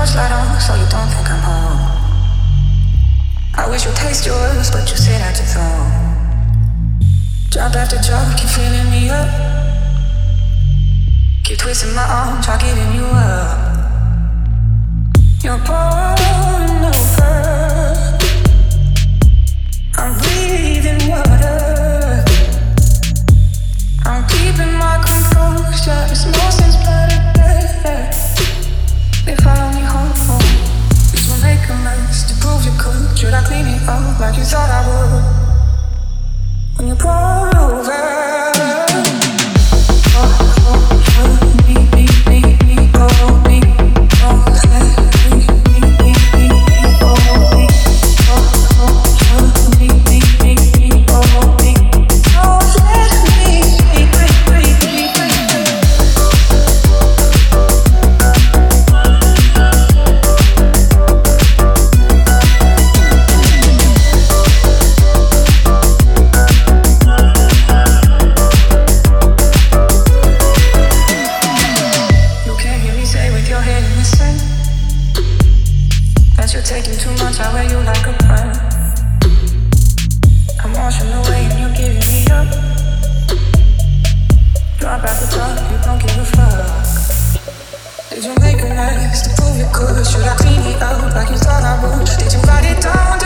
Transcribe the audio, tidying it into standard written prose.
light on so you don't think I'm home. I wish you'd taste yours, but you sit at your throne. Job after job, keep filling me up. Keep twisting my arm, try giving you up. You're pouring over. I'm breathing water. I'm keeping my composure. It's more since better. If I only hold home, this will make a mess to prove you could. Should I clean it up like you thought I would? When you pour over. You're taking too much, I wear you like a friend. I'm washing away and you're giving me up. Drop at the top, you don't give a fuck. Did you make a mess to prove you could? Should I clean it up like you thought I would? Did you write it down?